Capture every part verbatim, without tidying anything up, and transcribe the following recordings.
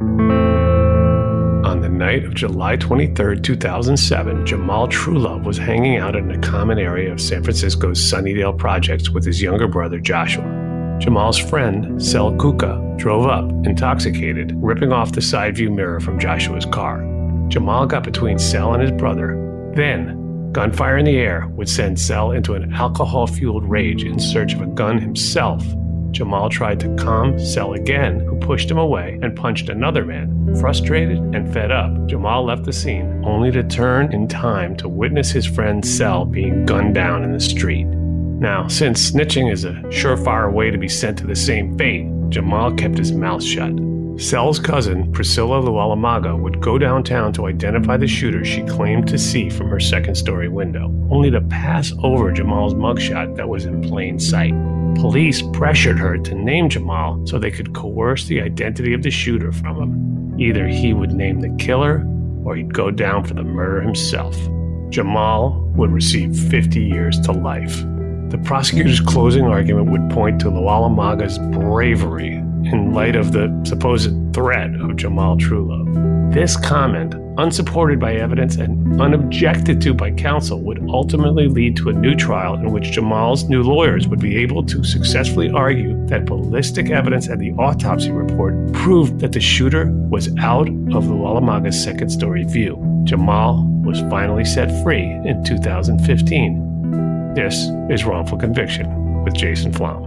On the night of July twenty-third, two thousand seven, Jamal Trulove was hanging out in a common area of San Francisco's Sunnydale projects with his younger brother, Joshua. Jamal's friend, Sel Kuka, drove up, intoxicated, ripping off the side view mirror from Joshua's car. Jamal got between Sel and his brother. Then, gunfire in the air would send Sel into an alcohol-fueled rage in search of a gun himself. Jamal tried to calm Sel again, who pushed him away and punched another man. Frustrated and fed up, Jamal left the scene, only to turn in time to witness his friend Sel being gunned down in the street. Now, since snitching is a surefire way to be sent to the same fate, Jamal kept his mouth shut. Sel's cousin, Priscilla Lualamaga, would go downtown to identify the shooter she claimed to see from her second-story window, only to pass over Jamal's mugshot that was in plain sight. Police pressured her to name Jamal so they could coerce the identity of the shooter from him. Either he would name the killer or he'd go down for the murder himself. Jamal would receive fifty years to life. The prosecutor's closing argument would point to Lualamaga's bravery in light of the supposed threat of Jamal Trulove. This comment, unsupported by evidence and unobjected to by counsel, would ultimately lead to a new trial in which Jamal's new lawyers would be able to successfully argue that ballistic evidence and the autopsy report proved that the shooter was out of Lualamaga's second-story view. Jamal was finally set free in two thousand fifteen. This is Wrongful Conviction with Jason Flom.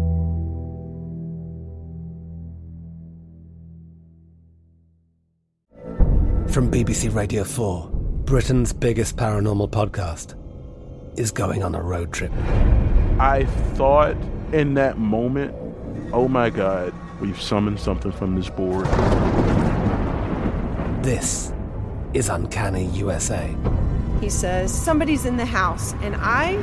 From B B C Radio four, Britain's biggest paranormal podcast is going on a road trip. I thought in that moment, oh my God, we've summoned something from this board. This is Uncanny U S A. He says, somebody's in the house, and I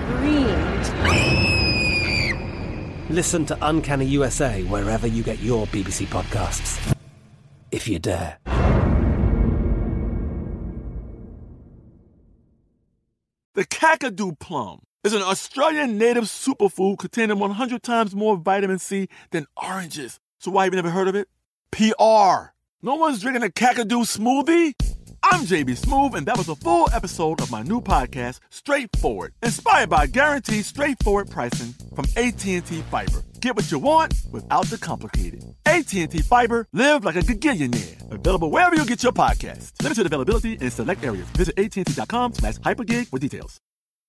screamed. Listen to Uncanny U S A wherever you get your B B C podcasts, if you dare. The Kakadu plum is an Australian native superfood containing one hundred times more vitamin C than oranges. So why have you never heard of it? P R. No one's drinking a Kakadu smoothie? I'm J B Smoove, and that was a full episode of my new podcast, Straightforward, inspired by guaranteed straightforward pricing from A T and T Fiber. Get what you want without the complicated. A T and T Fiber, live like a gigillionaire. Available wherever you get your podcasts. Limited availability in select areas. Visit AT&T.com slash hypergig for details.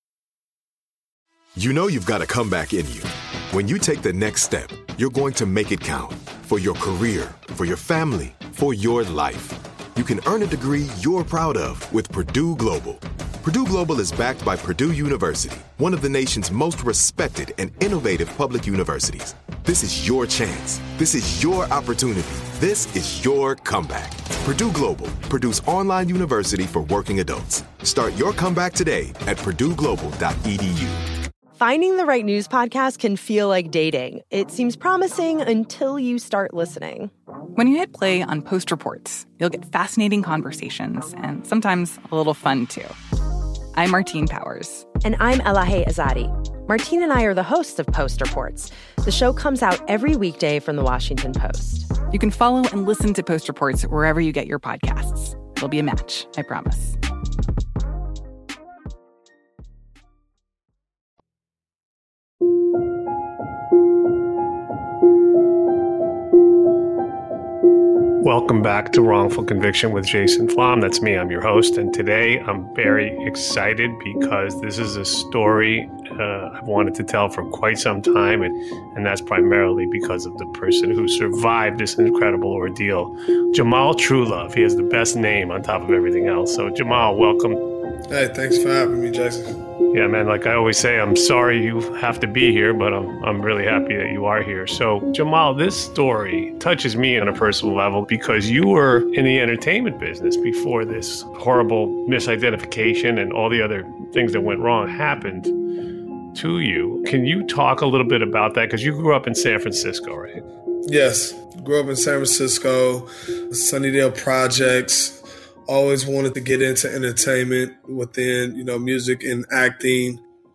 You know you've got a comeback in you. When you take the next step, you're going to make it count. For your career, for your family, for your life. You can earn a degree you're proud of with Purdue Global. Purdue Global is backed by Purdue University, one of the nation's most respected and innovative public universities. This is your chance. This is your opportunity. This is your comeback. Purdue Global, Purdue's online university for working adults. Start your comeback today at purdue global dot e d u. Finding the right news podcast can feel like dating. It seems promising until you start listening. When you hit play on Post Reports, you'll get fascinating conversations and sometimes a little fun, too. I'm Martine Powers. And I'm Elahe Azadi. Martine and I are the hosts of Post Reports. The show comes out every weekday from The Washington Post. You can follow and listen to Post Reports wherever you get your podcasts. It'll be a match, I promise. Welcome back to Wrongful Conviction with Jason Flom. That's me. I'm your host. And today I'm very excited because this is a story uh, I've wanted to tell for quite some time. And, and that's primarily because of the person who survived this incredible ordeal. Jamal Trulove. He has the best name on top of everything else. So Jamal, welcome. Hey, thanks for having me, Jason. Yeah, man, like I always say, I'm sorry you have to be here, but I'm I'm really happy that you are here. So, Jamal, this story touches me on a personal level because you were in the entertainment business before this horrible misidentification and all the other things that went wrong happened to you. Can you talk a little bit about that? Because you grew up in San Francisco, right? Yes, grew up in San Francisco, Sunnydale Projects. Always wanted to get into entertainment within, you know, music and acting.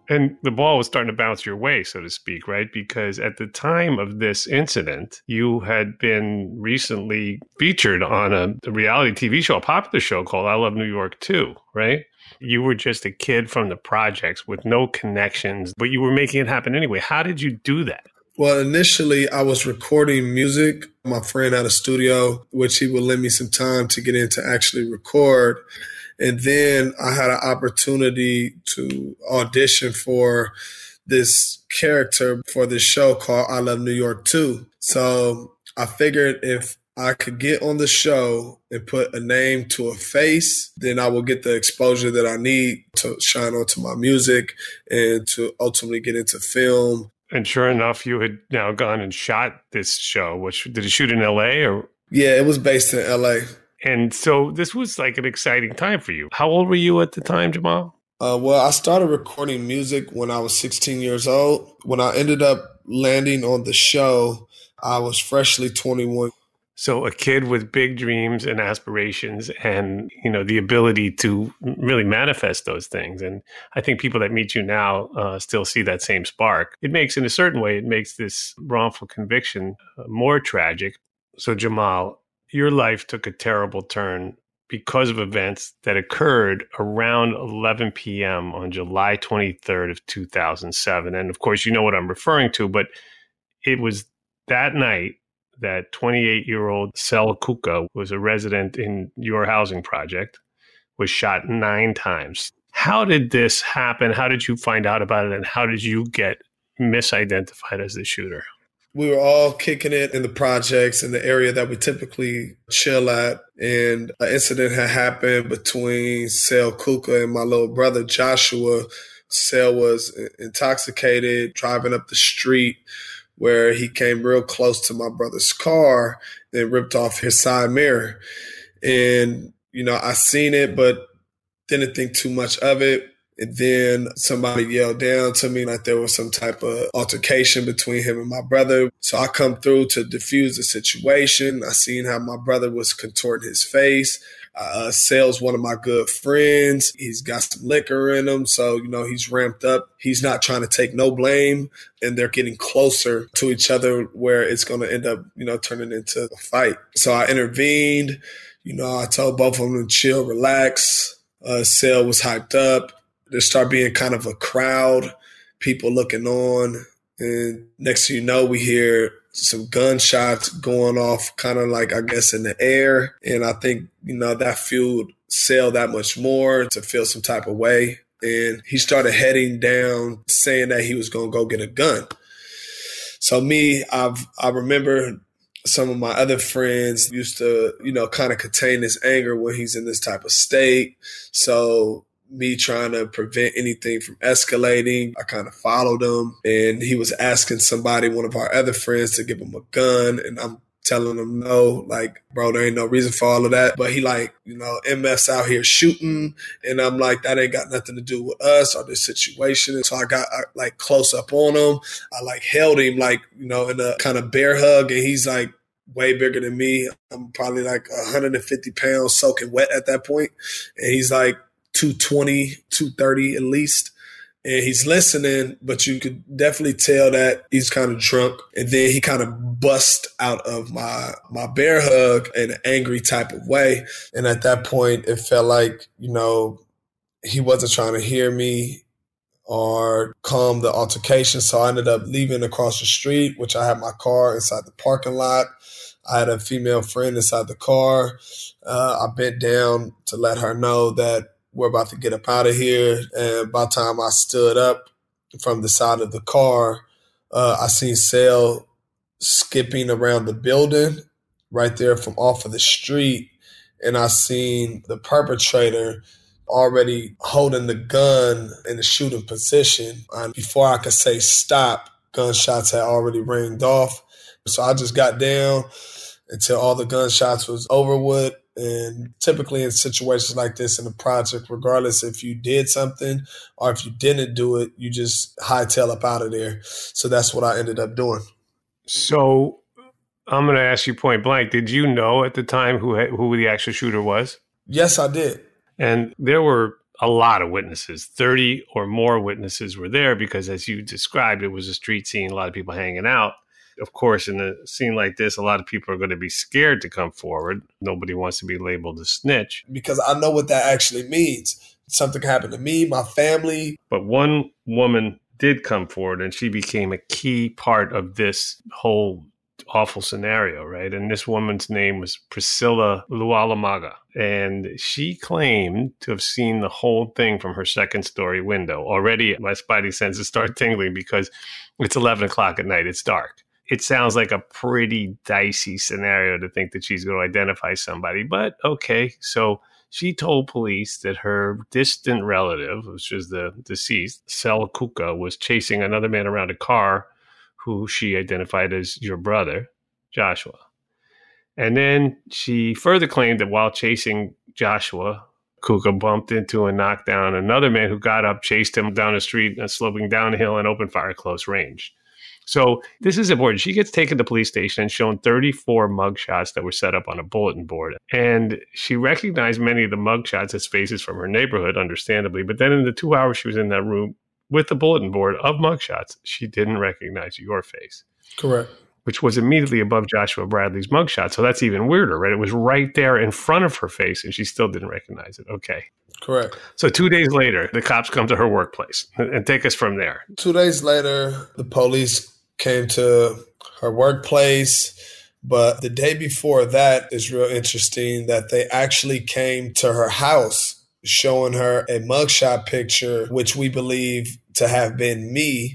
And the ball was starting to bounce your way, so to speak, right? Because at the time of this incident, you had been recently featured on a, a reality T V show, a popular show called I Love New York two, right? You were just a kid from the projects with no connections, but you were making it happen anyway. How did you do that? Well, initially, I was recording music. My friend had a studio, which he would lend me some time to get in to actually record. And then I had an opportunity to audition for this character for this show called I Love New York two. So I figured if I could get on the show and put a name to a face, then I will get the exposure that I need to shine onto my music and to ultimately get into film. And sure enough, you had now gone and shot this show, which did it shoot in L A or? Yeah, it was based in L A. And so this was like an exciting time for you. How old were you at the time, Jamal? Uh, well, I started recording music when I was sixteen years old. When I ended up landing on the show, I was freshly twenty-one. So a kid with big dreams and aspirations and, you know, the ability to really manifest those things. And I think people that meet you now uh, still see that same spark. It makes, in a certain way, it makes this wrongful conviction uh, more tragic. So Jamal, your life took a terrible turn because of events that occurred around eleven p.m. on July twenty-third of two thousand seven. And of course, you know what I'm referring to, but it was that night that twenty-eight-year-old Sel Kuka, who was a resident in your housing project, was shot nine times. How did this happen? How did you find out about it? And how did you get misidentified as the shooter? We were all kicking it in the projects in the area that we typically chill at. And an incident had happened between Sel Kuka and my little brother, Joshua. Sel was intoxicated, driving up the street where he came real close to my brother's car and ripped off his side mirror. And, you know, I seen it, but didn't think too much of it. And then somebody yelled down to me like there was some type of altercation between him and my brother. So I come through to defuse the situation. I seen how my brother was contorting his face. Uh, Sel's one of my good friends. He's got some liquor in him. So, you know, he's ramped up. He's not trying to take no blame. And they're getting closer to each other where it's going to end up, you know, turning into a fight. So I intervened. You know, I told both of them to chill, relax. Uh, Sel was hyped up. There started being kind of a crowd, people looking on. And next thing you know, we hear some gunshots going off kind of like, I guess, in the air. And I think, you know, that fueled Sel that much more to feel some type of way. And he started heading down saying that he was going to go get a gun. So me, I've, I remember some of my other friends used to, you know, kind of contain his anger when he's in this type of state. So me trying to prevent anything from escalating, I kind of followed him, and he was asking somebody, one of our other friends, to give him a gun. And I'm telling him no, like, bro, there ain't no reason for all of that. But he like, you know, M F's out here shooting. And I'm like, that ain't got nothing to do with us or this situation. And so I got I, like close up on him. I like held him like, you know, in a kind of bear hug. And he's like way bigger than me. I'm probably like one hundred fifty pounds soaking wet at that point. And he's like two twenty, two thirty at least. And he's listening, but you could definitely tell that he's kind of drunk. And then he kind of bust out of my my bear hug in an angry type of way. And at that point, it felt like, you know, he wasn't trying to hear me or calm the altercation. So I ended up leaving across the street, which I had my car inside the parking lot. I had a female friend inside the car. Uh, I bent down to let her know that we're about to get up out of here. And by the time I stood up from the side of the car, uh, I seen Sel skipping around the building right there from off of the street. And I seen the perpetrator already holding the gun in the shooting position. And before I could say stop, gunshots had already ringed off. So I just got down until all the gunshots was over with. And typically in situations like this in the project, regardless if you did something or if you didn't do it, you just hightail up out of there. So that's what I ended up doing. So I'm going to ask you point blank. Did you know at the time who who the actual shooter was? Yes, I did. And there were a lot of witnesses. thirty or more witnesses were there because, as you described, it was a street scene, a lot of people hanging out. Of course, in a scene like this, a lot of people are going to be scared to come forward. Nobody wants to be labeled a snitch. Because I know what that actually means. Something happened to me, my family. But one woman did come forward, and she became a key part of this whole awful scenario, right? And this woman's name was Priscilla Lualamaga. And she claimed to have seen the whole thing from her second story window. Already, my spidey senses start tingling because it's eleven o'clock at night. It's dark. It sounds like a pretty dicey scenario to think that she's going to identify somebody. But okay, so she told police that her distant relative, which is the deceased, Sel Kuka, was chasing another man around a car who she identified as your brother, Joshua. And then she further claimed that while chasing Joshua, Kuka bumped into and knocked down another man who got up, chased him down the street, and sloping downhill and opened fire at close range. So this is important. She gets taken to the police station and shown thirty-four mugshots that were set up on a bulletin board. And she recognized many of the mugshots as faces from her neighborhood, understandably. But then in the two hours she was in that room with the bulletin board of mugshots, she didn't recognize your face. Correct. Which was immediately above Joshua Bradley's mugshot. So that's even weirder, right? It was right there in front of her face, and she still didn't recognize it. Okay. Correct. So two days later, the cops come to her workplace and take us from there. Two days later, the police came to her workplace. But the day before that is real interesting that they actually came to her house showing her a mugshot picture, which we believe to have been me.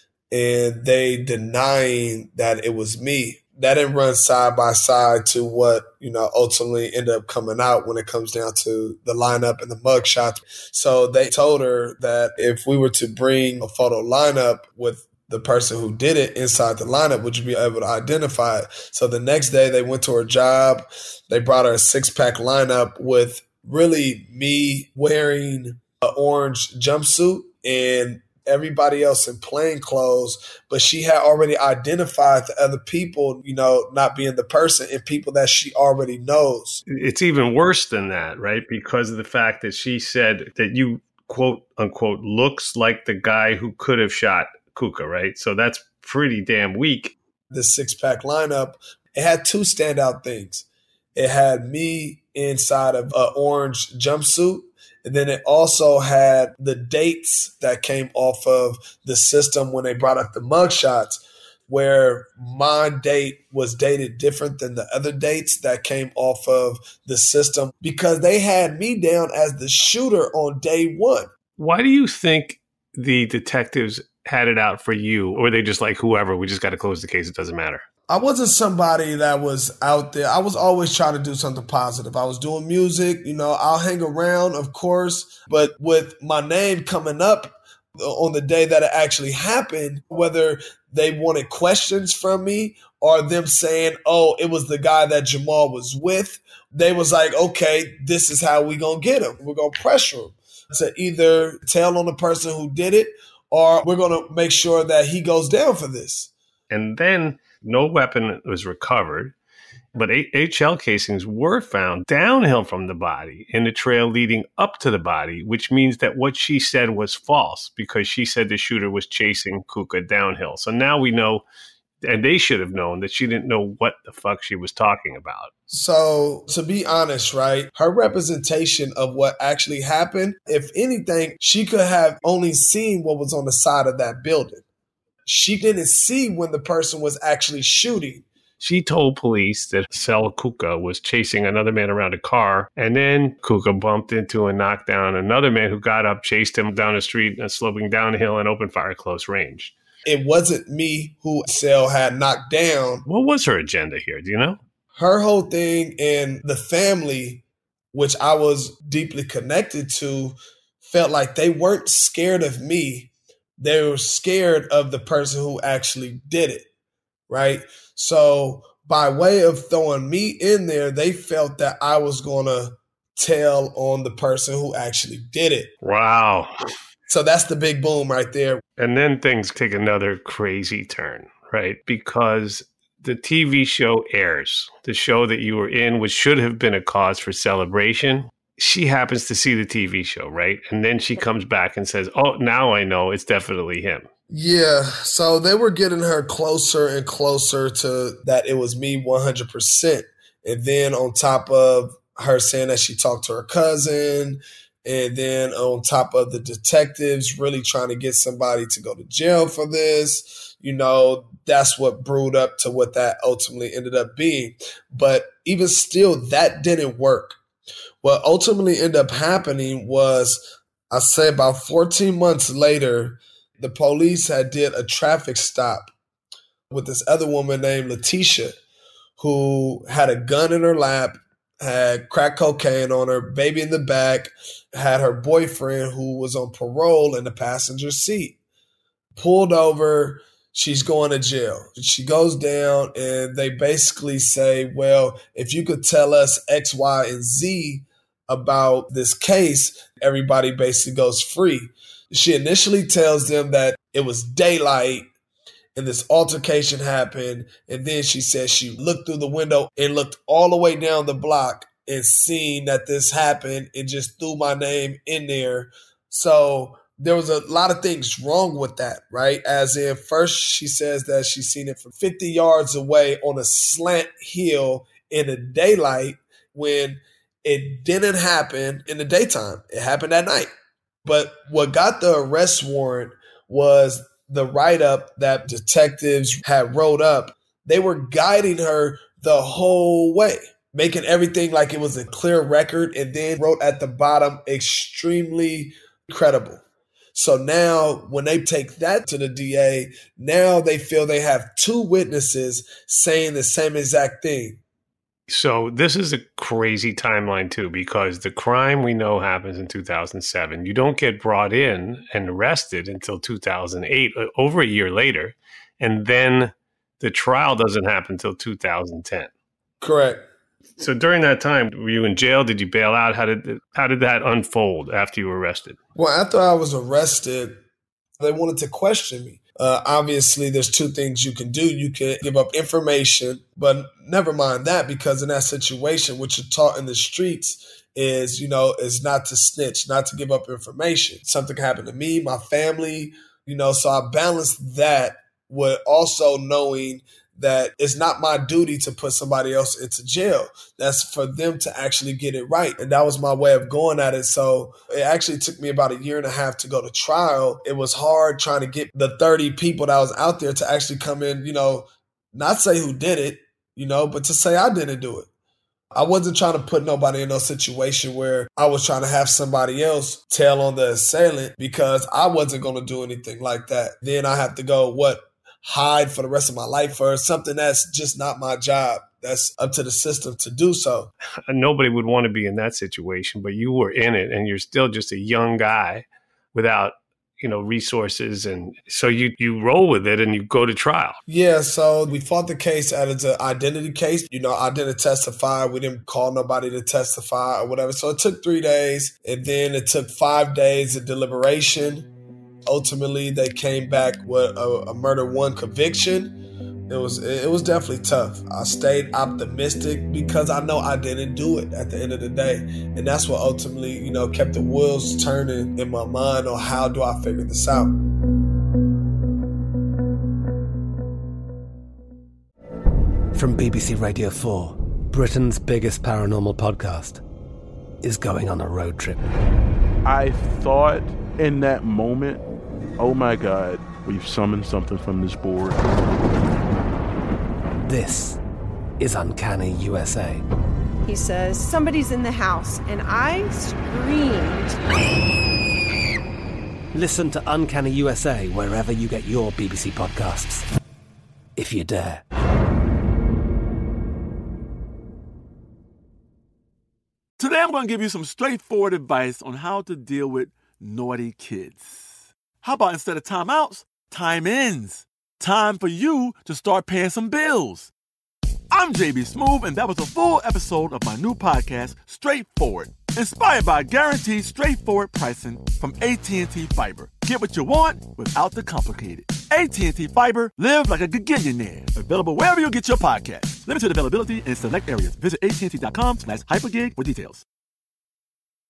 And they denying that it was me. That didn't run side by side to what, you know, ultimately ended up coming out when it comes down to the lineup and the mugshots. So they told her that if we were to bring a photo lineup with the person who did it inside the lineup, would you be able to identify it? So the next day they went to her job. They brought her a six-pack lineup with really me wearing an orange jumpsuit and everybody else in plain clothes, but she had already identified the other people, you know, not being the person, and people that she already knows. It's even worse than that, right? Because of the fact that she said that you, quote unquote, looks like the guy who could have shot Kuka, right? So that's pretty damn weak. The six-pack lineup, it had two standout things. It had me inside of an orange jumpsuit, and then it also had the dates that came off of the system when they brought up the mugshots, where my date was dated different than the other dates that came off of the system because they had me down as the shooter on day one. Why do you think the detectives had it out for you? Or were they just like, whoever, we just got to close the case, it doesn't matter? I wasn't somebody that was out there. I was always trying to do something positive. I was doing music, you know, I'll hang around, of course, but with my name coming up on the day that it actually happened, whether they wanted questions from me or them saying, oh, it was the guy that Jamal was with, they was like, okay, this is how we gonna get him. We're gonna pressure him to either tell on the person who did it or we're gonna make sure that he goes down for this. And then no weapon was recovered, but H L casings were found downhill from the body in the trail leading up to the body, which means that what she said was false because she said the shooter was chasing Kuka downhill. So now we know, and they should have known, that she didn't know what the fuck she was talking about. So to be honest, right, her representation of what actually happened, if anything, she could have only seen what was on the side of that building. She didn't see when the person was actually shooting. She told police that Sel Kuka was chasing another man around a car, and then Kuka bumped into and knocked down another man who got up, chased him down the street, and sloping downhill and opened fire at close range. It wasn't me who Sel had knocked down. What was her agenda here? Do you know? Her whole thing and the family, which I was deeply connected to, felt like they weren't scared of me. They were scared of the person who actually did it, right? So by way of throwing me in there, they felt that I was going to tell on the person who actually did it. Wow. So that's the big boom right there. And then things take another crazy turn, right? Because the T V show airs. The show that you were in, which should have been a cause for celebration, she happens to see the T V show, right? And then she comes back and says, oh, now I know it's definitely him. Yeah, so they were getting her closer and closer to that it was me one hundred percent. And then on top of her saying that she talked to her cousin, and then on top of the detectives really trying to get somebody to go to jail for this, you know, that's what brewed up to what that ultimately ended up being. But even still, that didn't work. What ultimately ended up happening was, I say about fourteen months later, the police had did a traffic stop with this other woman named Letitia, who had a gun in her lap, had crack cocaine on her, baby in the back, had her boyfriend who was on parole in the passenger seat. Pulled over, she's going to jail. She goes down and they basically say, well, if you could tell us X, Y, and Z about this case, everybody basically goes free. She initially tells them that it was daylight and this altercation happened. And then she says she looked through the window and looked all the way down the block and seen that this happened and just threw my name in there. So there was a lot of things wrong with that, right? As in, first she says that she seen it from fifty yards away on a slant hill in the daylight when it didn't happen in the daytime. It happened at night. But what got the arrest warrant was the write-up that detectives had wrote up. They were guiding her the whole way, making everything like it was a clear record, and then wrote at the bottom, extremely credible. So now when they take that to the D A, now they feel they have two witnesses saying the same exact thing. So this is a crazy timeline, too, because the crime we know happens in two thousand seven. You don't get brought in and arrested until two thousand eight, over a year later. And then the trial doesn't happen until two thousand ten. Correct. So during that time, were you in jail? Did you bail out? How did how did that unfold after you were arrested? Well, after I was arrested, they wanted to question me. Uh, obviously, there's two things you can do. You can give up information, but never mind that, because in that situation, what you're taught in the streets is, you know, is not to snitch, not to give up information. Something happened to me, my family, you know, so I balanced that with also knowing that it's not my duty to put somebody else into jail. That's for them to actually get it right. And that was my way of going at it. So it actually took me about a year and a half to go to trial. It was hard trying to get the thirty people that was out there to actually come in, you know, not say who did it, you know, but to say I didn't do it. I wasn't trying to put nobody in no situation where I was trying to have somebody else tell on the assailant, because I wasn't going to do anything like that. Then I have to go, what? Hide for the rest of my life for something that's just not my job. That's up to the system to do so. Nobody would want to be in that situation, but you were in it, and you're still just a young guy without, you know, resources. And so you, you roll with it and you go to trial. Yeah. So we fought the case as an identity case. You know, I didn't testify. We didn't call nobody to testify or whatever. So it took three days and then it took five days of deliberation. Ultimately, they came back with a, a murder one conviction. It was it was definitely tough. I stayed optimistic because I know I didn't do it at the end of the day. And that's what ultimately, you know, kept the wheels turning in my mind on how do I figure this out. From B B C Radio four, Britain's biggest paranormal podcast is going on a road trip. I thought in that moment, oh my God, we've summoned something from this board. This is Uncanny U S A. He says, somebody's in the house, and I screamed. Listen to Uncanny U S A wherever you get your B B C podcasts, if you dare. Today I'm going to give you some straightforward advice on how to deal with naughty kids. How about instead of timeouts, time-ins? Time for you to start paying some bills. I'm J B Smoove, and that was a full episode of my new podcast, Straightforward, inspired by guaranteed straightforward pricing from A T and T Fiber. Get what you want without the complicated. A T and T Fiber, live like a gigillionaire. Available wherever you get your podcasts. Limited availability in select areas. Visit A T and T dot com slash hypergig for details.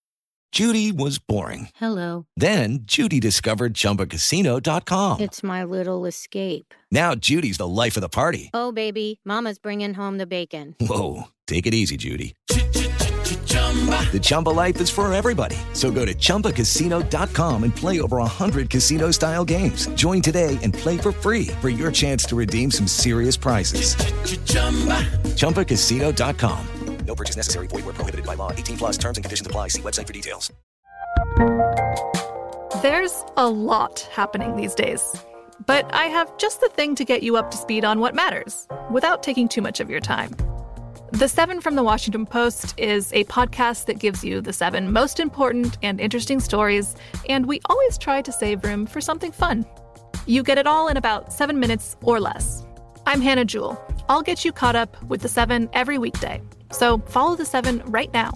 Judy was boring. Hello. Then Judy discovered Chumba Casino dot com. It's my little escape. Now Judy's the life of the party. Oh, baby, mama's bringing home the bacon. Whoa, take it easy, Judy. The Chumba life is for everybody. So go to Chumba Casino dot com and play over one hundred casino-style games. Join today and play for free for your chance to redeem some serious prizes. Chumba Casino dot com. No purchase necessary. Void where prohibited by law. eighteen plus terms and conditions apply. See website for details. There's a lot happening these days, but I have just the thing to get you up to speed on what matters without taking too much of your time. The Seven from the Washington Post is a podcast that gives you the seven most important and interesting stories, and we always try to save room for something fun. You get it all in about seven minutes or less. I'm Hannah Jewell. I'll get you caught up with the Seven every weekday. So follow the Seven right now.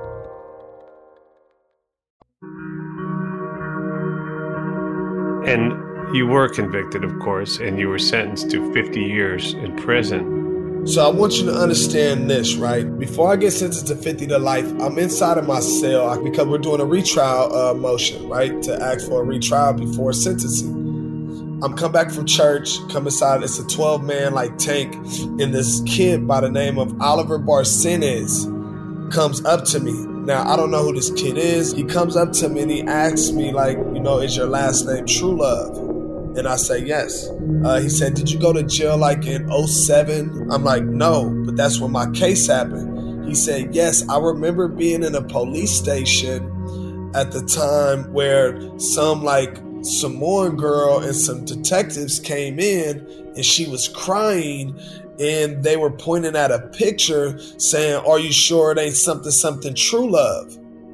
And you were convicted, of course, and you were sentenced to fifty years in prison. So I want you to understand this, right? Before I get sentenced to fifty to life, I'm inside of my cell because we're doing a retrial uh, motion, right? To ask for a retrial before sentencing. I'm come back from church, come inside, it's a twelve man like tank, and this kid by the name of Oliver Barcenas comes up to me. Now, I don't know who this kid is. He comes up to me and he asks me like, you know, is your last name True Love? And I say, yes. Uh, he said, did you go to jail like in oh seven? I'm like, no, but that's when my case happened. He said, yes, I remember being in a police station at the time where some like Samoan girl and some detectives came in and she was crying and they were pointing at a picture saying, are you sure it ain't something, something True Love?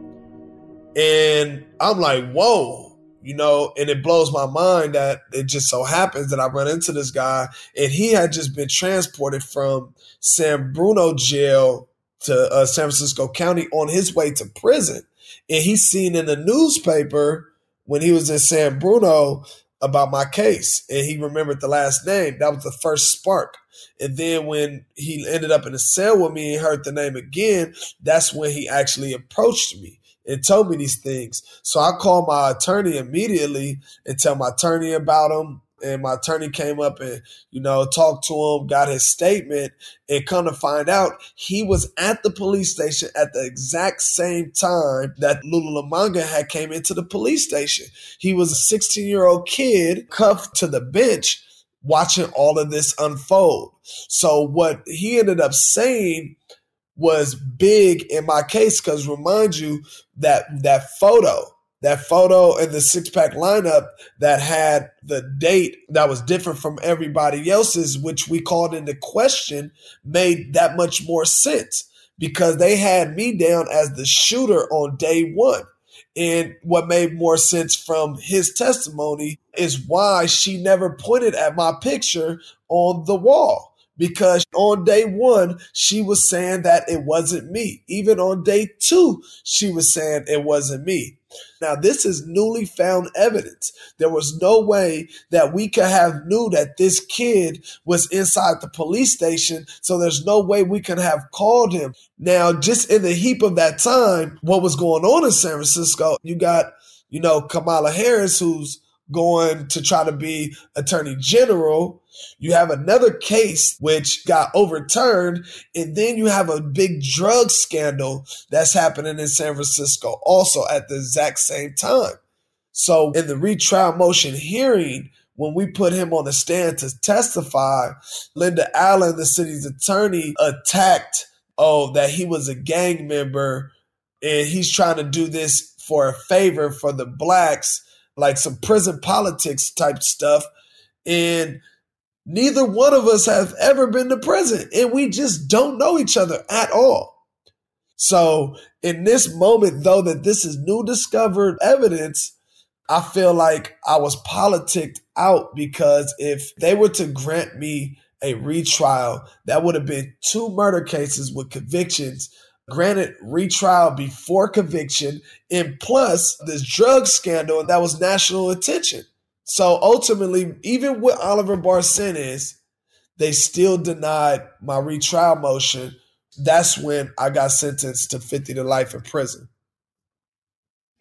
And I'm like, whoa, you know, and it blows my mind that it just so happens that I run into this guy and he had just been transported from San Bruno jail to uh, San Francisco County on his way to prison. And he's seen in the newspaper when he was in San Bruno about my case, and he remembered the last name. That was the first spark. And then when he ended up in a cell with me and heard the name again, that's when he actually approached me and told me these things. So I called my attorney immediately and tell my attorney about him. And my attorney came up and, you know, talked to him, got his statement, and come to find out he was at the police station at the exact same time that Lulu Lamanga had came into the police station. He was a sixteen-year-old kid cuffed to the bench watching all of this unfold. So what he ended up saying was big in my case because remind you that that photo, that photo in the six-pack lineup that had the date that was different from everybody else's, which we called into question, made that much more sense because they had me down as the shooter on day one. And what made more sense from his testimony is why she never pointed at my picture on the wall. Because on day one, she was saying that it wasn't me. Even on day two, she was saying it wasn't me. Now, this is newly found evidence. There was no way that we could have knew that this kid was inside the police station, so there's no way we could have called him. Now, just in the heap of that time, what was going on in San Francisco, you got, you know, Kamala Harris, who's going to try to be attorney general. You have another case which got overturned, and then you have a big drug scandal that's happening in San Francisco also at the exact same time. So in the retrial motion hearing, when we put him on the stand to testify, Linda Allen, the city's attorney, attacked, oh, that he was a gang member and he's trying to do this for a favor for the blacks, like some prison politics type stuff. And neither one of us have ever been to prison, and we just don't know each other at all. So in this moment, though, that this is new discovered evidence, I feel like I was politicked out because if they were to grant me a retrial, that would have been two murder cases with convictions, granted retrial before conviction, and plus this drug scandal that was national attention. So ultimately, even with Oliver Barcenas, they still denied my retrial motion. That's when I got sentenced to fifty to life in prison.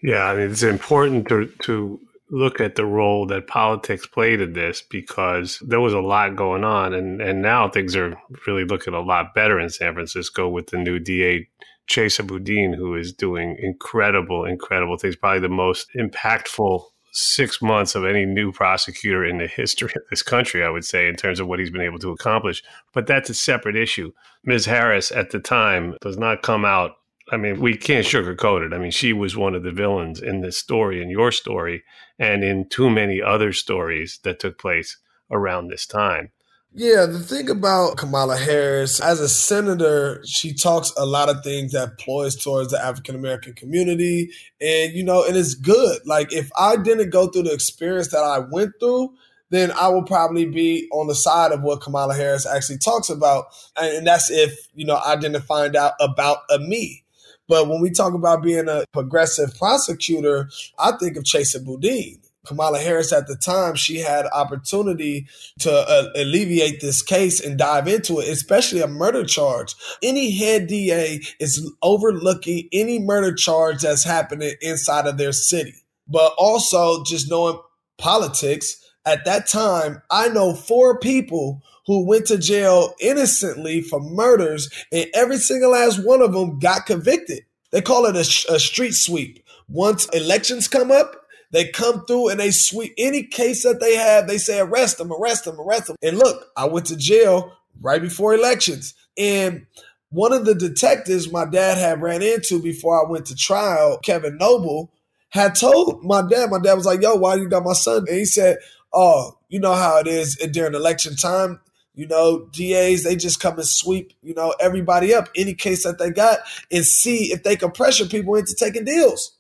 Yeah, I mean, it's important to to look at the role that politics played in this, because there was a lot going on, and, and now things are really looking a lot better in San Francisco with the new D A, Chesa Boudin, who is doing incredible, incredible things, probably the most impactful six months of any new prosecutor in the history of this country, I would say, in terms of what he's been able to accomplish. But that's a separate issue. Miz Harris at the time does not come out. I mean, we can't sugarcoat it. I mean, she was one of the villains in this story, in your story, and in too many other stories that took place around this time. Yeah, the thing about Kamala Harris, as a senator, she talks a lot of things that ploys towards the African-American community. And, you know, and it's good. Like, if I didn't go through the experience that I went through, then I will probably be on the side of what Kamala Harris actually talks about. And that's if, you know, I didn't find out about a me. But when we talk about being a progressive prosecutor, I think of Chesa Boudin. Kamala Harris at the time, she had opportunity to uh, alleviate this case and dive into it, especially a murder charge. Any head D A is overlooking any murder charge that's happening inside of their city. But also just knowing politics, at that time, I know four people who went to jail innocently for murders, and every single last one of them got convicted. They call it a, sh- a street sweep. Once elections come up, they come through and they sweep any case that they have. They say, arrest them, arrest them, arrest them. And look, I went to jail right before elections. And one of the detectives my dad had ran into before I went to trial, Kevin Noble, had told my dad, my dad was like, yo, why you got my son? And he said, oh, you know how it is during election time. You know, D As, they just come and sweep, you know, everybody up, any case that they got, and see if they can pressure people into taking deals.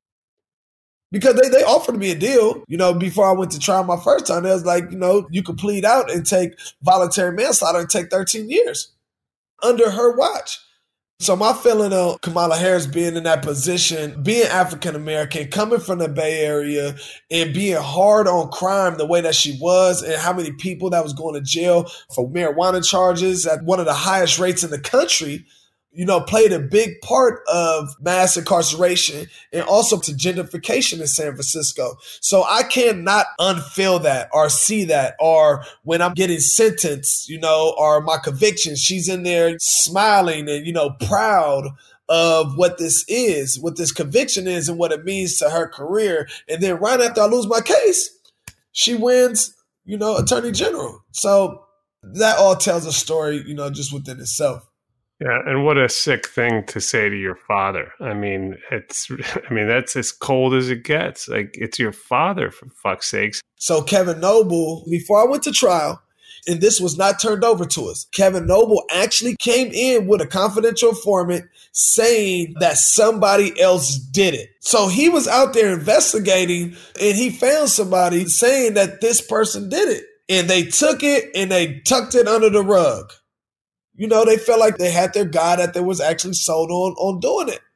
Because they, they offered me a deal, you know, before I went to trial my first time. They was like, you know, you could plead out and take voluntary manslaughter and take thirteen years under her watch. So my feeling of Kamala Harris being in that position, being African-American, coming from the Bay Area, and being hard on crime the way that she was, and how many people that was going to jail for marijuana charges at one of the highest rates in the country, you know, played a big part of mass incarceration and also to gentrification in San Francisco. So I cannot unfeel that or see that, or when I'm getting sentenced, you know, or my conviction, she's in there smiling and, you know, proud of what this is, what this conviction is and what it means to her career. And then right after I lose my case, she wins, you know, Attorney General. So that all tells a story, you know, just within itself. Yeah, and what a sick thing to say to your father. I mean, it's, I mean, that's as cold as it gets. Like, it's your father, for fuck's sakes. So Kevin Noble, before I went to trial, and this was not turned over to us, Kevin Noble actually came in with a confidential informant saying that somebody else did it. So he was out there investigating, and he found somebody saying that this person did it. And they took it and they tucked it under the rug. You know, they felt like they had their guy that they was actually sold on on doing it.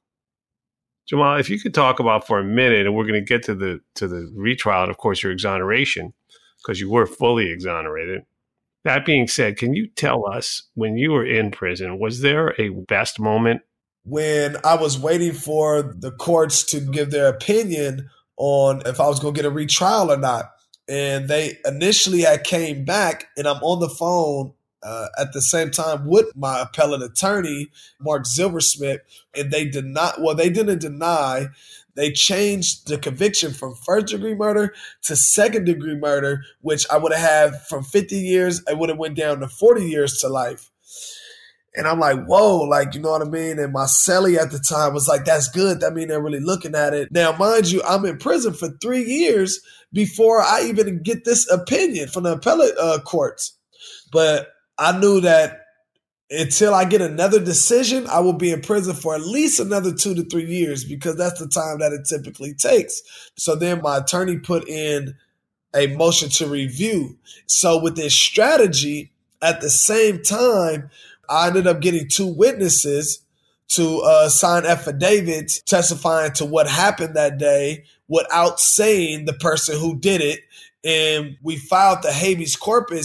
Jamal, if you could talk about for a minute, and we're going to get to the to the retrial and, of course, your exoneration, because you were fully exonerated. That being said, can you tell us, when you were in prison, was there a best moment? When I was waiting for the courts to give their opinion on if I was going to get a retrial or not. And they initially had came back, and I'm on the phone Uh, at the same time with my appellate attorney, Mark Zilversmith, and they did not, well, they didn't deny, they changed the conviction from first degree murder to second degree murder, which I would have had from fifty years, I would have went down to forty years to life. And I'm like, whoa, like, you know what I mean? And my cellie at the time was like, that's good. That means they're really looking at it. Now, mind you, I'm in prison for three years before I even get this opinion from the appellate uh, courts. But I knew that until I get another decision, I will be in prison for at least another two to three years because that's the time that it typically takes. So then my attorney put in a motion to review. So with this strategy, at the same time, I ended up getting two witnesses to uh, sign affidavits testifying to what happened that day without saying the person who did it. And we filed the habeas corpus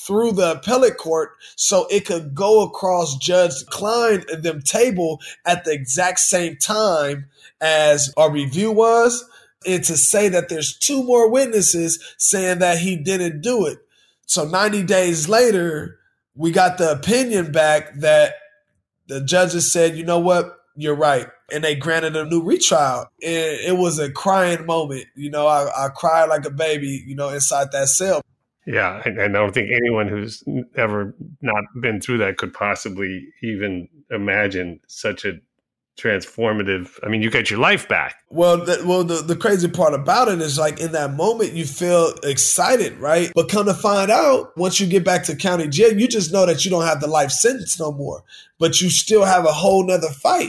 through the appellate court so it could go across Judge Klein and them table at the exact same time as our review was, and to say that there's two more witnesses saying that he didn't do it. So ninety days later, we got the opinion back that the judges said, you know what, you're right. And they granted a new retrial. And it was a crying moment. You know, I, I cried like a baby, you know, inside that cell. Yeah, and I don't think anyone who's ever not been through that could possibly even imagine such a transformative. I mean, you get your life back. Well, the, well, the, the crazy part about it is, like, in that moment, you feel excited, right? But come to find out, once you get back to county jail, you just know that you don't have the life sentence no more, but you still have a whole nother fight.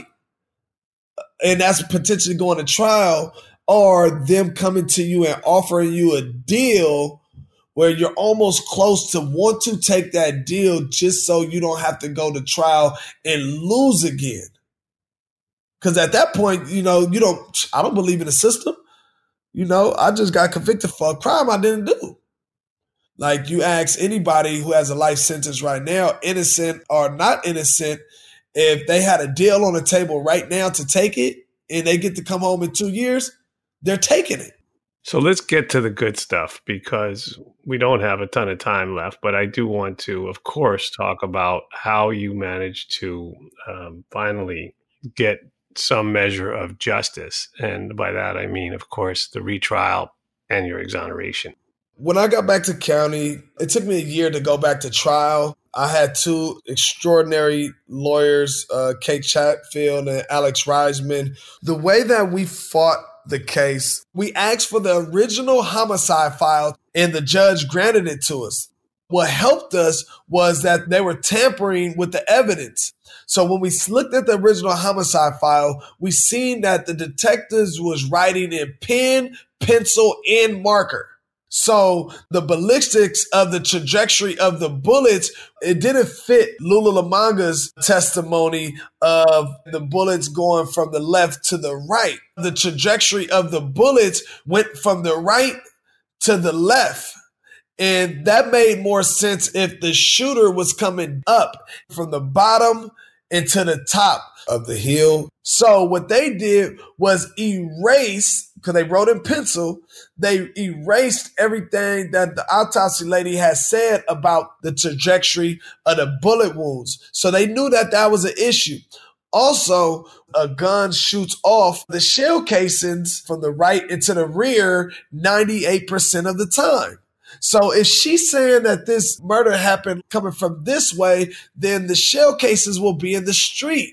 And that's potentially going to trial, or them coming to you and offering you a deal where you're almost close to want to take that deal just so you don't have to go to trial and lose again. Because at that point, you know, you don't, I don't believe in the system. You know, I just got convicted for a crime I didn't do. Like, you ask anybody who has a life sentence right now, innocent or not innocent, if they had a deal on the table right now to take it and they get to come home in two years, they're taking it. So let's get to the good stuff, because we don't have a ton of time left. But I do want to, of course, talk about how you managed to um, finally get some measure of justice. And by that, I mean, of course, the retrial and your exoneration. When I got back to county, it took me a year to go back to trial. I had two extraordinary lawyers, uh, Kate Chatfield and Alex Reisman. The way that we fought the case, we asked for the original homicide file and the judge granted it to us. What helped us was that they were tampering with the evidence. So when we looked at the original homicide file, we seen that the detectives was writing in pen, pencil, and marker. So the ballistics of the trajectory of the bullets, it didn't fit Lulu Lamanga's testimony of the bullets going from the left to the right. The trajectory of the bullets went from the right to the left. And that made more sense if the shooter was coming up from the bottom into the top of the hill. So what they did was erase, because they wrote in pencil, they erased everything that the autopsy lady had said about the trajectory of the bullet wounds. So they knew that that was an issue. Also, a gun shoots off the shell casings from the right into the rear ninety-eight percent of the time. So if she's saying that this murder happened coming from this way, then the shell cases will be in the street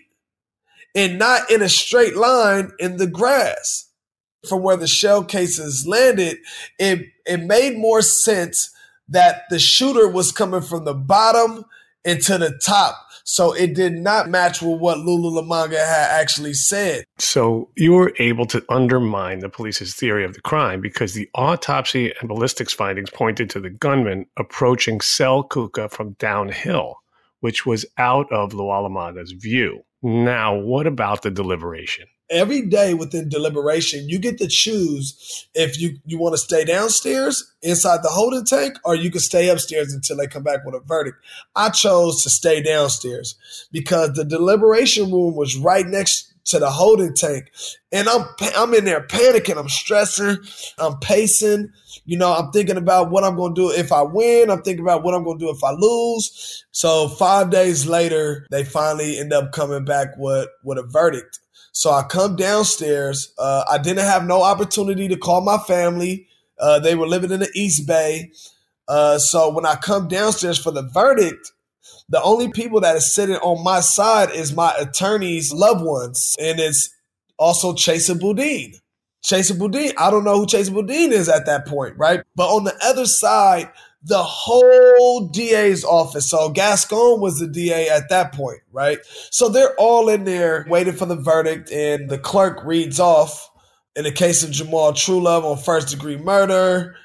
and not in a straight line in the grass. From where the shell cases landed, it, it made more sense that the shooter was coming from the bottom into the top. So it did not match with what Lulu Lamanga had actually said. So you were able to undermine the police's theory of the crime because the autopsy and ballistics findings pointed to the gunman approaching Sel Kuka from downhill, which was out of Lulu Lamanga's view. Now, what about the deliberation? Every day within deliberation, you get to choose if you, you want to stay downstairs inside the holding tank, or you can stay upstairs until they come back with a verdict. I chose to stay downstairs because the deliberation room was right next to the holding tank. And I'm I'm in there panicking. I'm stressing. I'm pacing. You know, I'm thinking about what I'm going to do if I win. I'm thinking about what I'm going to do if I lose. So five days later, they finally end up coming back with, with a verdict. So I come downstairs. Uh, I didn't have no opportunity to call my family. Uh, they were living in the East Bay. Uh, so when I come downstairs for the verdict, the only people that are sitting on my side is my attorney's loved ones. And it's also Chesa Boudin. Chesa Boudin, I don't know who Chesa Boudin is at that point, right? But on the other side, the whole D A's office. So Gascon was the D A at that point, right? So they're all in there waiting for the verdict, and the clerk reads off, in the case of Jamal Truelove on first degree murder,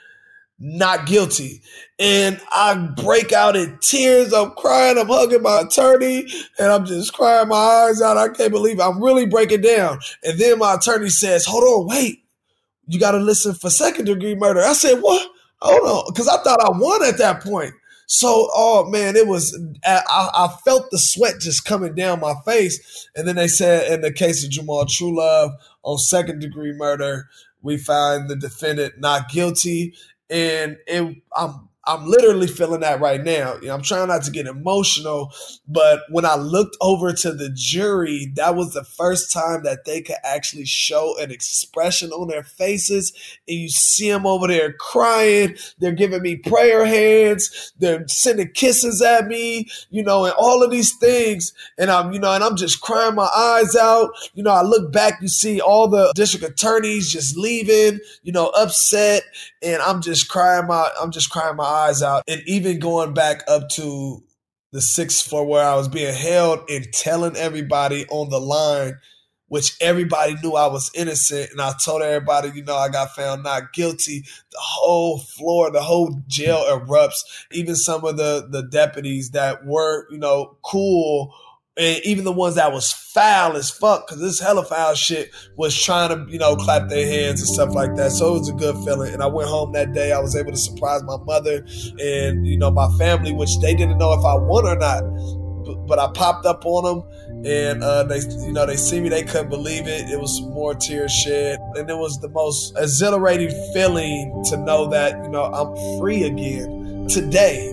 not guilty. And I break out in tears. I'm crying. I'm hugging my attorney, and I'm just crying my eyes out. I can't believe it. I'm really breaking down. And then my attorney says, hold on, wait. You got to listen for second degree murder. I said, what? Hold on, because I thought I won at that point. So, oh man, it was, I, I felt the sweat just coming down my face. And then they said in the case of Jamal Truelove on second degree murder, we found the defendant not guilty. And it, I'm I'm literally feeling that right now. You know, I'm trying not to get emotional, but when I looked over to the jury, that was the first time that they could actually show an expression on their faces. And you see them over there crying. They're giving me prayer hands. They're sending kisses at me, you know, and all of these things. And I'm, you know, and I'm just crying my eyes out. You know, I look back, you see all the district attorneys just leaving, you know, upset. And I'm just crying my, I'm just crying my eyes out. And even going back up to the sixth floor where I was being held and telling everybody on the line, which everybody knew I was innocent. And I told everybody, you know, I got found not guilty. The whole floor, the whole jail erupts. Even some of the, the deputies that were, you know, cool, and even the ones that was foul as fuck, because this hella foul shit, was trying to, you know, clap their hands and stuff like that. So it was a good feeling. And I went home that day. I was able to surprise my mother and, you know, my family, which they didn't know if I won or not. But, but I popped up on them, and uh, they, you know, they see me. They couldn't believe it. It was some more tears shed. And it was the most exhilarating feeling to know that, you know, I'm free again today.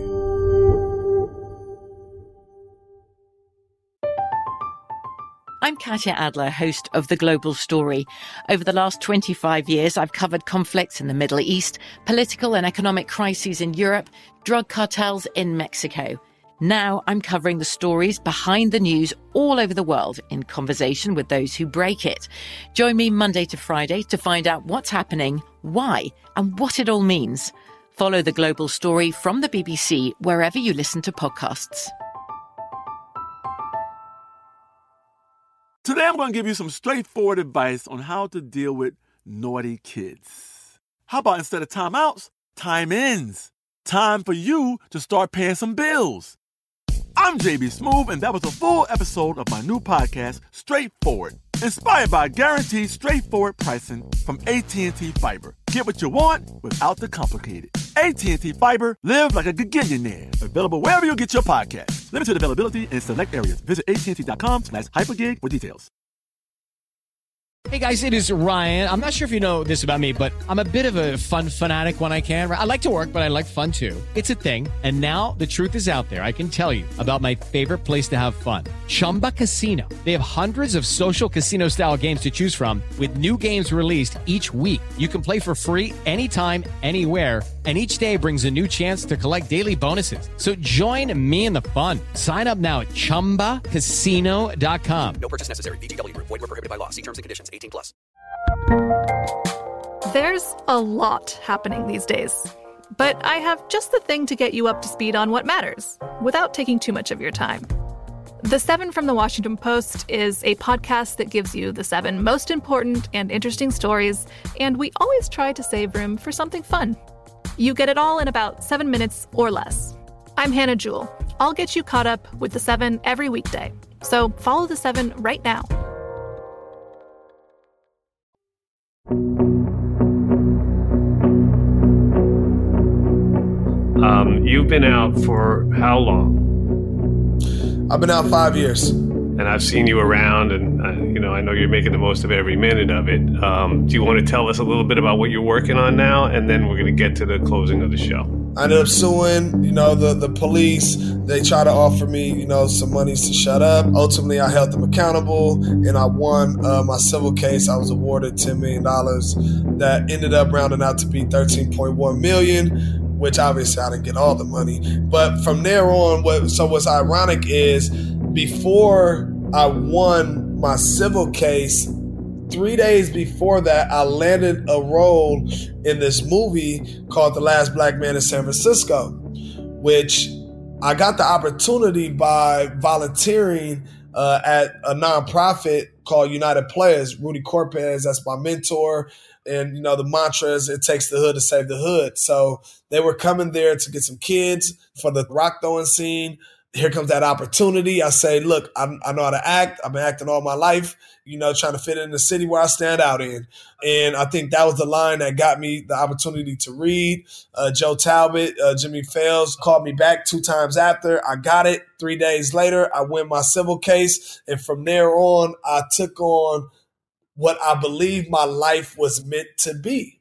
I'm Katya Adler, host of The Global Story. Over the last twenty-five years, I've covered conflicts in the Middle East, political and economic crises in Europe, drug cartels in Mexico. Now I'm covering the stories behind the news all over the world in conversation with those who break it. Join me Monday to Friday to find out what's happening, why, and what it all means. Follow The Global Story from the B B C wherever you listen to podcasts. Today I'm going to give you some straightforward advice on how to deal with naughty kids. How about instead of timeouts, time-ins? Time for you to start paying some bills. I'm J B Smoove, and that was a full episode of my new podcast, Straightforward, inspired by guaranteed straightforward pricing from A T and T Fiber. Get what you want without the complicated. A T and T Fiber, live like a gigillionaire. Available wherever you get your podcast. Limited availability in select areas. Visit AT&T.com slash hypergig for details. Hey guys, it is Ryan. I'm not sure if you know this about me, but I'm a bit of a fun fanatic when I can. I like to work, but I like fun too. It's a thing. And now the truth is out there. I can tell you about my favorite place to have fun. Chumba Casino. They have hundreds of social casino style games to choose from with new games released each week. You can play for free anytime, anywhere. And each day brings a new chance to collect daily bonuses. So join me in the fun. Sign up now at chumba casino dot com. No purchase necessary. V G W Group. Void where prohibited by law. See terms and conditions. eighteen plus. There's a lot happening these days. But I have just the thing to get you up to speed on what matters, without taking too much of your time. The Seven from the Washington Post is a podcast that gives you the seven most important and interesting stories, and we always try to save room for something fun. You get it all in about seven minutes or less. I'm Hannah Jewell. I'll get you caught up with the seven every weekday. So follow the seven right now. Um, you've been out for how long? I've been out five years. And I've seen you around, and uh, you know, I know you're making the most of every minute of it. Um, do you want to tell us a little bit about what you're working on now, and then we're going to get to the closing of the show? I ended up suing, you know, the, the police. They tried to offer me, you know, some monies to shut up. Ultimately, I held them accountable, and I won uh, my civil case. I was awarded ten million dollars. That ended up rounding out to be thirteen point one million dollars, which obviously I didn't get all the money. But from there on, what so what's ironic is before I won my civil case, three days before that, I landed a role in this movie called The Last Black Man in San Francisco, which I got the opportunity by volunteering uh, at a nonprofit called United Players. Rudy Corpez, that's my mentor. And, you know, the mantra is it takes the hood to save the hood. So they were coming there to get some kids for the rock throwing scene. here comes that opportunity. I say, look, I, I know how to act. I've been acting all my life, you know, trying to fit in the city where I stand out in. And I think that was the line that got me the opportunity to read. Uh, Joe Talbot, uh, Jimmy Fails called me back two times after. I got it. Three days later, I win my civil case. And from there on, I took on what I believe my life was meant to be.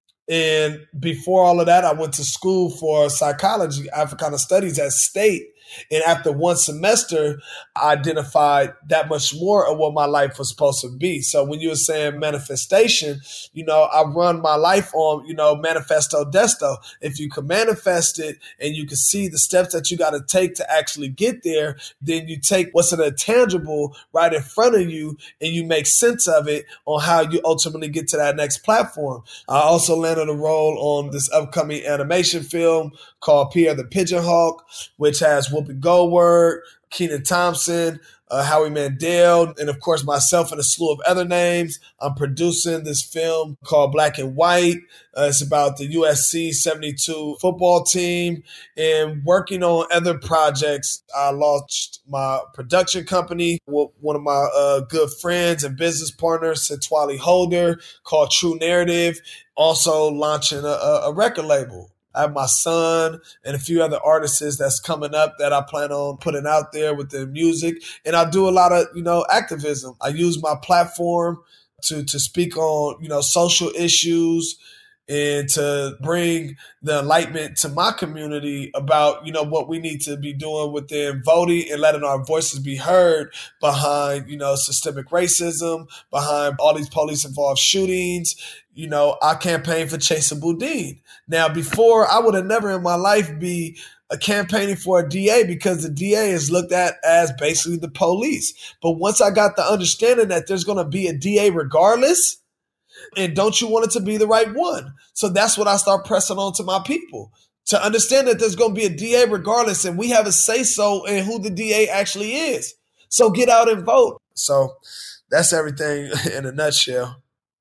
And before all of that, I went to school for psychology, Africana Studies at State. And after one semester, I identified that much more of what my life was supposed to be. So when you were saying manifestation, you know, I run my life on, you know, manifesto desto. If you can manifest it and you can see the steps that you got to take to actually get there, then you take what's an intangible right in front of you and you make sense of it on how you ultimately get to that next platform. I also landed a role on this upcoming animation film called Pierre the Pigeon Hawk, which has Whoopi Goldberg, Kenan Thompson, uh, Howie Mandel, and of course myself and a slew of other names. I'm producing this film called Black and White. Uh, it's about the U S C seventy-two football team and working on other projects. I launched my production company with one of my uh, good friends and business partners, Sitwali Holder, called True Narrative. Also launching a, a record label. I have my son and a few other artists that's coming up that I plan on putting out there with their music. And I do a lot of, you know, activism. I use my platform to, to speak on, you know, social issues and to bring the enlightenment to my community about, you know, what we need to be doing within voting and letting our voices be heard behind, you know, systemic racism, behind all these police-involved shootings. You know, I campaigned for Chesa Boudin. Now, before, I would have never in my life be a campaigning for a D A because the D A is looked at as basically the police. But once I got the understanding that there's going to be a D A regardless, and don't you want it to be the right one? So that's what I start pressing on to my people, to understand that there's going to be a D A regardless, and we have a say-so in who the D A actually is. So get out and vote. So that's everything in a nutshell.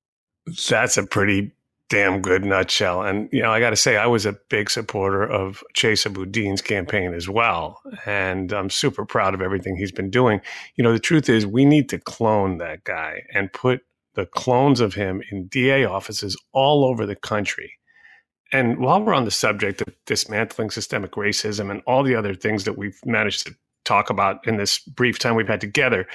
That's a pretty damn good nutshell. And, you know, I got to say, I was a big supporter of Chesa Boudin's campaign as well. And I'm super proud of everything he's been doing. You know, the truth is we need to clone that guy and put the clones of him in D A offices all over the country. And while we're on the subject of dismantling systemic racism and all the other things that we've managed to talk about in this brief time we've had together,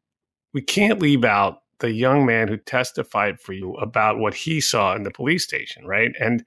we can't leave out the young man who testified for you about what he saw in the police station, right? And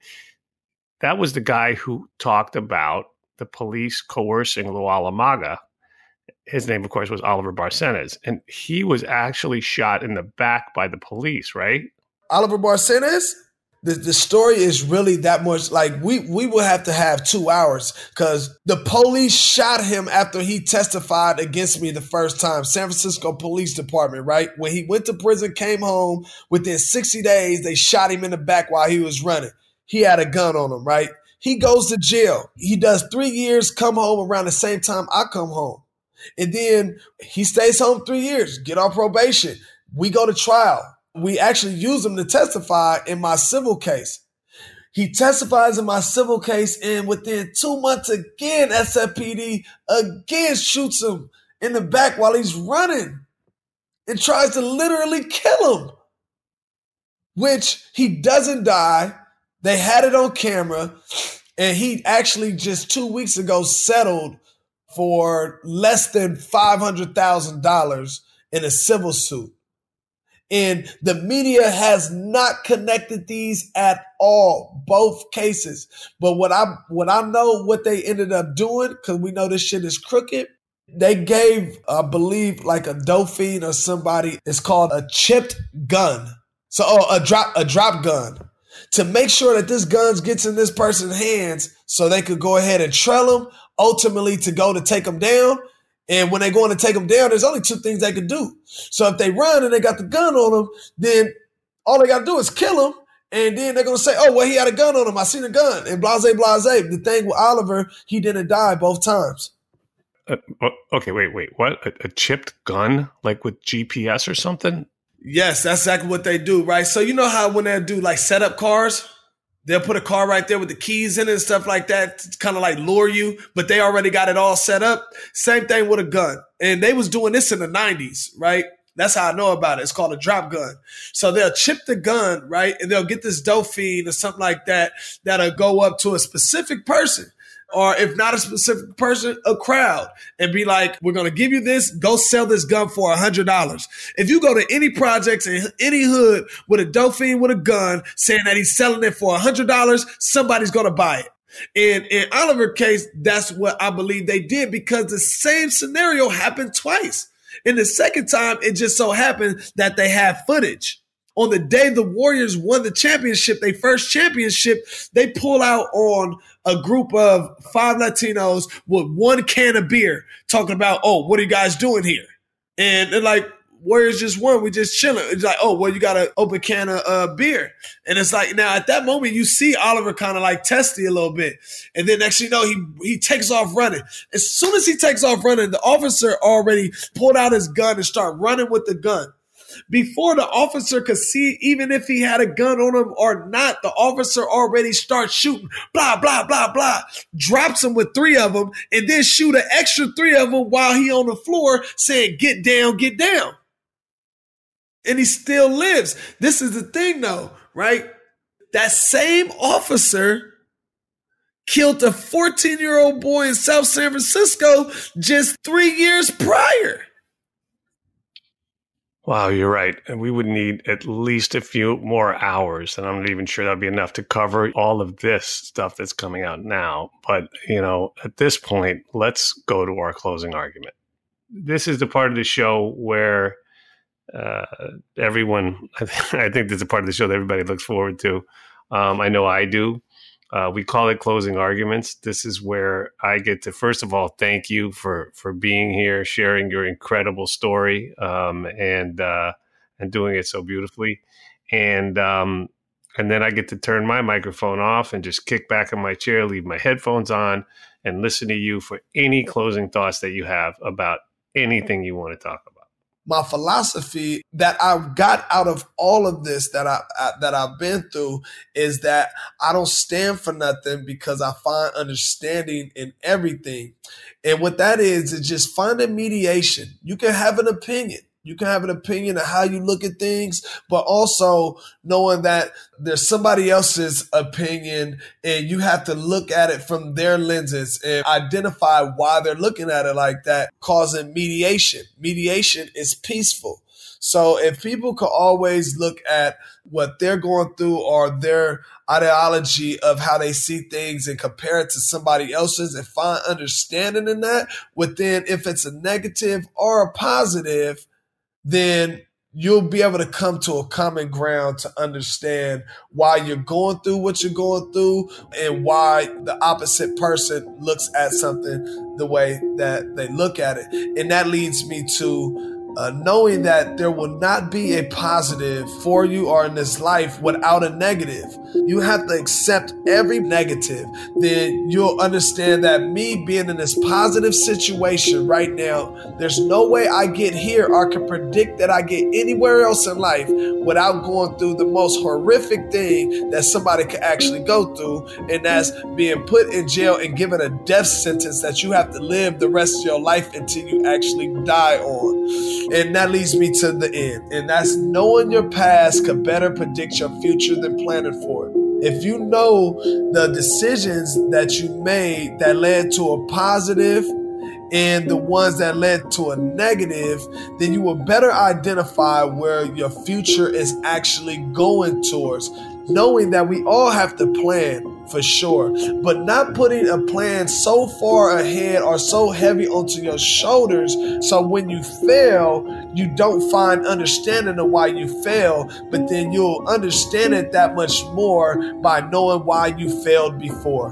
that was the guy who talked about the police coercing Luala Maga. His name, of course, was Oliver Barcenas. And he was actually shot in the back by the police, right? Oliver Barcenas? The, the story is really that much like we, we will have to have two hours because the police shot him after he testified against me the first time. San Francisco Police Department, right? When he went to prison, came home, within sixty days, they shot him in the back while he was running. He had a gun on him, right? He goes to jail. He does three years, come home around the same time I come home. And then he stays home three years, get on probation. We go to trial. We actually use him to testify in my civil case. He testifies in my civil case, and within two months again, S F P D again shoots him in the back while he's running and tries to literally kill him, which he doesn't die. They had it on camera, and he actually just two weeks ago settled for less than five hundred thousand dollars in a civil suit. And the media has not connected these at all, both cases. But what I what I know what they ended up doing, because we know this shit is crooked, they gave, I believe, like a dope fiend or somebody, it's called a chipped gun. So oh, a drop a drop gun. To make sure that this gun gets in this person's hands so they could go ahead and trail him, ultimately to go to take him down. And when they're going to take them down, there's only two things they can do. So if they run and they got the gun on them, then all they got to do is kill him. And then they're going to say, oh, well, he had a gun on him. I seen a gun. And blase, blase. The thing with Oliver, he didn't die both times. Uh, okay, wait, wait. What? A, a chipped gun? Like with G P S or something? Yes, that's exactly what they do, right? So you know how when they do like setup cars, They'll put a car right there with the keys in it and stuff like that to kind of like lure you, but they already got it all set up. Same thing with a gun. And they was doing this in the nineties, right? That's how I know about it. It's called a drop gun. So they'll chip the gun, right? And they'll get this dope fiend or something like that that'll go up to a specific person. Or if not a specific person, a crowd, and be like, we're going to give you this, go sell this gun for one hundred dollars. If you go to any projects in any hood with a dope fiend with a gun saying that he's selling it for one hundred dollars, somebody's going to buy it. And in Oliver's case, that's what I believe they did, because the same scenario happened twice. And the second time, it just so happened that they had footage. On the day the Warriors won the championship, their first championship, they pull out on a group of five Latinos with one can of beer talking about, oh, what are you guys doing here? And they're like, Warriors just won. We just chilling. It's like, oh, well, you got an open can of uh, beer. And it's like, now at that moment, you see Oliver kind of like testy a little bit. And then next you know, he he takes off running. As soon as he takes off running, the officer already pulled out his gun and started running with the gun. Before the officer could see, even if he had a gun on him or not, the officer already starts shooting, blah, blah, blah, blah, drops him with three of them, and then shoot an extra three of them while he on the floor saying, get down, get down. And he still lives. This is the thing though, right? That same officer killed a fourteen-year-old boy in South San Francisco just three years prior. Wow, you're right. And we would need at least a few more hours. And I'm not even sure that'd be enough to cover all of this stuff that's coming out now. But, you know, at this point, let's go to our closing argument. This is the part of the show where uh, everyone, I, th- I think this is a part of the show that everybody looks forward to. Um, I know I do. Uh, we call it closing arguments. This is where I get to, first of all, thank you for, for being here, sharing your incredible story, um, and uh, and doing it so beautifully. And um, and then I get to turn my microphone off and just kick back in my chair, leave my headphones on, and listen to you for any closing thoughts that you have about anything you want to talk about. My philosophy that I got out of all of this that I, I that I've been through is that I don't stand for nothing because I find understanding in everything. And what that is, is just finding mediation. You can have an opinion. You can have an opinion of how you look at things, but also knowing that there's somebody else's opinion and you have to look at it from their lenses and identify why they're looking at it like that, causing mediation. Mediation is peaceful. So if people could always look at what they're going through or their ideology of how they see things and compare it to somebody else's and find understanding in that, but then if it's a negative or a positive, then you'll be able to come to a common ground to understand why you're going through what you're going through and why the opposite person looks at something the way that they look at it. And that leads me to uh, knowing that there will not be a positive for you or in this life without a negative. You have to accept every negative. Then you'll understand that me being in this positive situation right now, there's no way I get here or can predict that I get anywhere else in life without going through the most horrific thing that somebody could actually go through, and that's being put in jail and given a death sentence that you have to live the rest of your life until you actually die on. And that leads me to the end, and that's knowing your past could better predict your future than planning for it. If you know the decisions that you made that led to a positive and the ones that led to a negative, then you will better identify where your future is actually going towards. Knowing that we all have to plan for sure, but not putting a plan so far ahead or so heavy onto your shoulders so when you fail, you don't find understanding of why you fail, but then you'll understand it that much more by knowing why you failed before.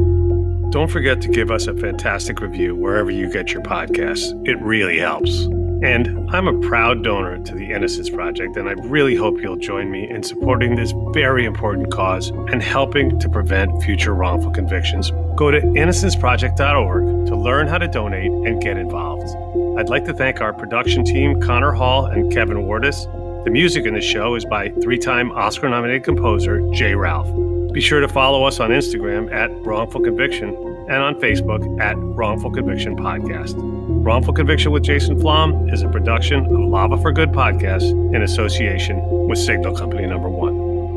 Don't forget to give us a fantastic review wherever you get your podcasts. It really helps. And I'm a proud donor to the Innocence Project, and I really hope you'll join me in supporting this very important cause and helping to prevent future wrongful convictions. Go to innocence project dot org to learn how to donate and get involved. I'd like to thank our production team, Connor Hall and Kevin Wardis. The music in the show is by three-time Oscar-nominated composer Jay Ralph. Be sure to follow us on Instagram at Wrongful Conviction and on Facebook at Wrongful Conviction Podcast. Wrongful Conviction with Jason Flom is a production of Lava for Good Podcast in association with Signal Company Number One.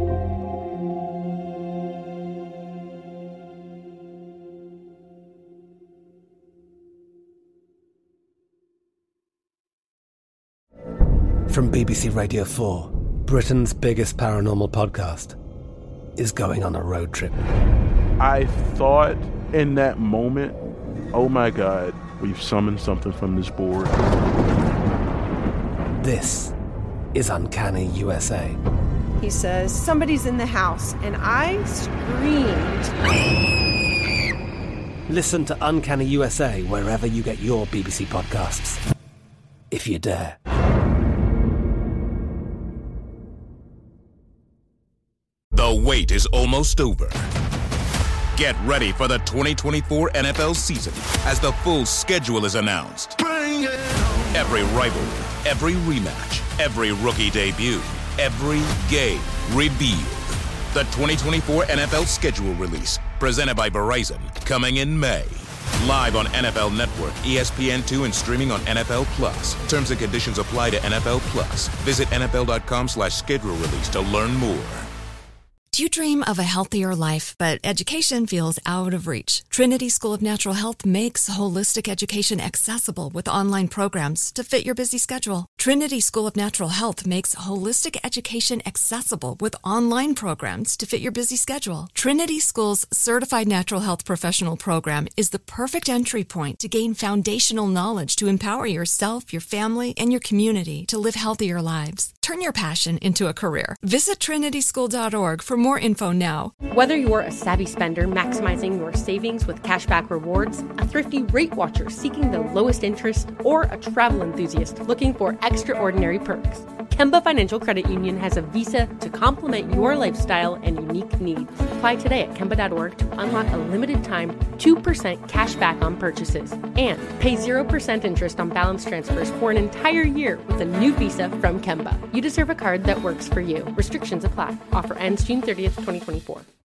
From B B C Radio four, Britain's biggest paranormal podcast is going on a road trip. I thought in that moment, oh my God, we've summoned something from this board. This is Uncanny U S A. He says, somebody's in the house, and I screamed. Listen to Uncanny U S A wherever you get your B B C podcasts, if you dare. The wait is almost over. Get ready for the twenty twenty-four N F L season as the full schedule is announced. Every rivalry, every rematch, every rookie debut, every game revealed. The twenty twenty-four N F L schedule release, presented by Verizon, coming in May. Live on N F L Network, E S P N two, and streaming on N F L Plus. Terms and conditions apply to N F L Plus. Visit N F L dot com slash schedule release to learn more. Do you dream of a healthier life, but education feels out of reach? Trinity School of Natural Health makes holistic education accessible with online programs to fit your busy schedule. Trinity School of Natural Health makes holistic education accessible with online programs to fit your busy schedule. Trinity School's Certified Natural Health Professional Program is the perfect entry point to gain foundational knowledge to empower yourself, your family, and your community to live healthier lives. Turn your passion into a career. Visit trinity school dot org for more info now. Whether you're a savvy spender maximizing your savings with cashback rewards, a thrifty rate watcher seeking the lowest interest, or a travel enthusiast looking for extraordinary perks, Kemba Financial Credit Union has a visa to complement your lifestyle and unique needs. Apply today at kemba dot org to unlock a limited time two percent cash back on purchases and pay zero percent interest on balance transfers for an entire year with a new visa from Kemba. You deserve a card that works for you. Restrictions apply. Offer ends June thirtieth, twenty twenty-four.